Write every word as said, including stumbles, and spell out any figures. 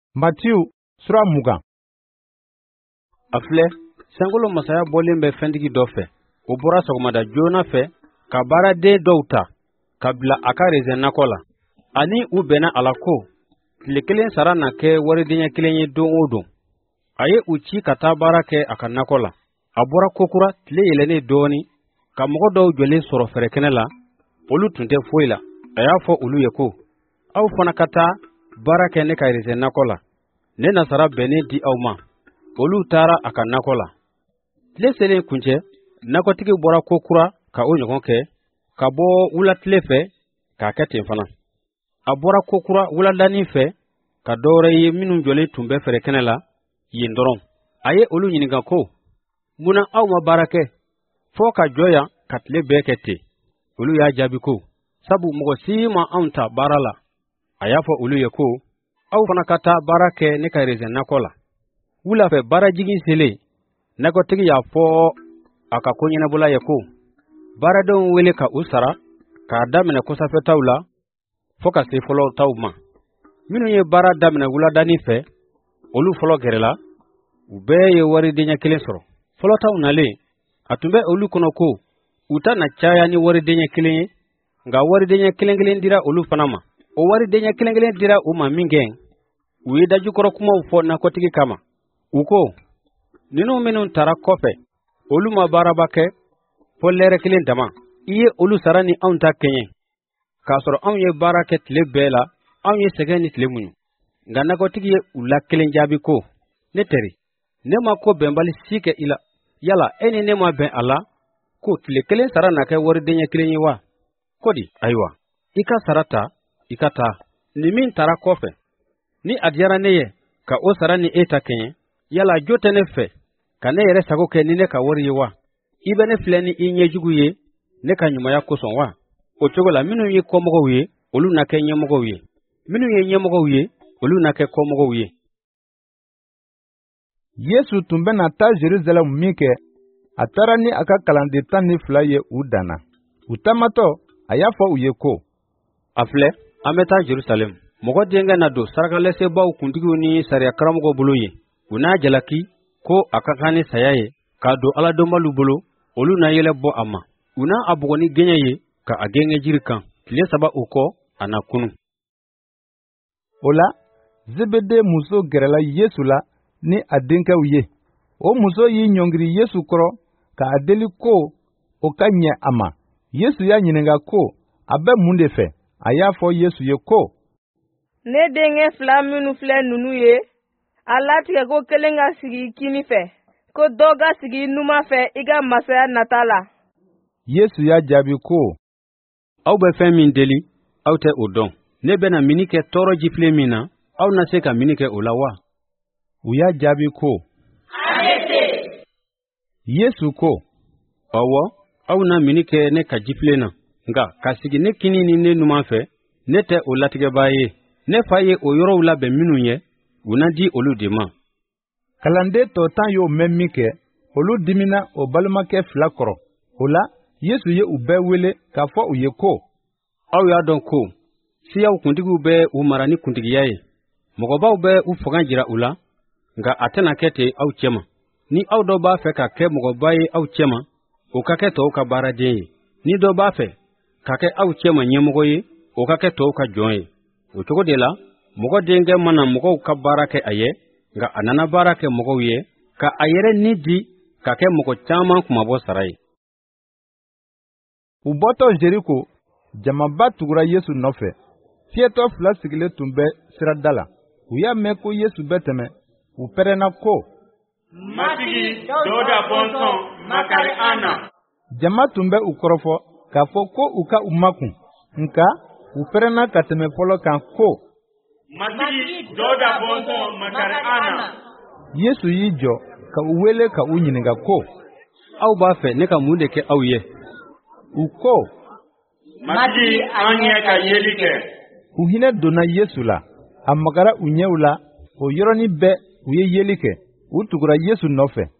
Matthieu sura mugan. Afle sangolo masaya bolen be fendigi dofe o bora sogomada jona fe ka bara de douta kabla akareze nakola ani ubena alako lekelen sarana ke waridinya kilenye don odon aye uchi kata barake akanakola abora kokura tile yelene doni ka mogo do jole soro ferekenela olu tunte foila aya fo ulu yeko aw fana kata barake ne kaireze nakola ne nasara bene di awma olu tara akanakola tile sele kunche nakotigi bora kokura ka o nyogon ke ka bo wula tile fe ka kete fana abora kokura wula dani fe ka dore ye minun jole tumbe ferekenela yindoron aye olu nyiniga ko muna awma barake fo ka joya katle bekete olu ya jabi ko sabu mogo sima anta barala aya fo olu yeko aw fana kata barake ne kaireze nakola wula fe bara jigi sele nako tigi ya fo aka konyena bula yeko bara don wele ka usara ka damene ko safe tawla fo ka se folo tawma minu ye bara damene wula dani fe olu folo gerela ube ye wari denya kelen soro folo tawna le atumbe olu kono ko uta na chaya ni wari denya kelen nga wari denya kelen kelen dira olu fanama o wari denya kelen kelen dira o ma mingen wi daju koro kuma ufo na kotigi kama uko ninu menun tara kofe olu ma barabake fo lere kelen dama iye olu sarani aunta kenye kasoro aunye barake tile bela aunye segeni tile munyu nga na kotigi ye ula kelen jabi ko ne teri ne ma ko bembali sike ila yala eni ne ma ben ala ko tile kelen sarana ke wori denya kelen wa kodi aywa ika sarata ikata ni min tara kofe ni adiyara neye ka o sarani eta kenye yala jote ne fe ka ne yere sago ke ni ne ka wori wa ibe ne fleni inye jugu ye ne ka nyuma ya koson wa o chogola minu ye komogo ye olu na ke nyemogo ye minu ye nyemogo ye olu na ke komogo ye Yesu tumbe na ta Jerusalem mike atara ni aka kalande tan ni fla ye udana utamato ayafo uyeko afle ameta Jerusalem mogo denga na do sarakale se baw kuntigi ni sariya karamogo bulu ye una jalaki ko akakani sayaye ka do ala dombalu bulu olu na yele bo ama una abugoni genya ye ka agenge jirikan tile saba uko anakunu ola zebede muso gerela Yesu la ni adenka uye o muso yi nyongiri Yesu koro ka adeli ko o kanye ama Yesu ya nyinenga ko abe munde fe ayafo Yesu ye ko ne denge flaminu fle nunu ye alatige ko kelenga sigi kini fe ko doga sigi numa fe iga masaya natala Yesu ya jabi ko aw be fe min deli aw te odon ne bena minike toro jifle mina aw na se ka minike olawa uya jabi ko arete Yesu ko awo aw na minike ne ka jifle na nga kasigi ne kini ni ne numa fe ne te olatige baye ne faye o yoro wula be minu ye una di olu dima kalande to tan yo memmike olu dimina o balmake flakoro ola Yesu ye ube wele ka fo uye ko aw ya don ko si yaw kuntigu be u marani kuntigi yaye mogo baw be u fogan jira ula nga atena kete aw chema ni aw do ba fe ka ke mogo baye aw chema o ka ke to ka bara de ni do ba fe ka ke aw chema nyemogo ye o ka ke to ka joye o togo de la mogo denge mana mogo ka barake aye nga anana barake mogo ye ka ayere ni di ka ke mogo chama kuma bo sarai uboto Jericho jamaba tugura Yesu nofe fieto fla sigile tumbe siradala uya meko Yesu beteme uperena ko matigi doda bonson makari ana jama tumbe ukorofo ka fo ko uka umakun nka uperena kateme polo kan ko matigi doda bonson makari ana Yesu yijo ka uwele ka unyininga ko aw ba fe ne ka munde ke aw ye uko matigi anye ka yelike uhine dona Yesu la amagara unyeula o yoroni be uye yelike utugura Yesu nofe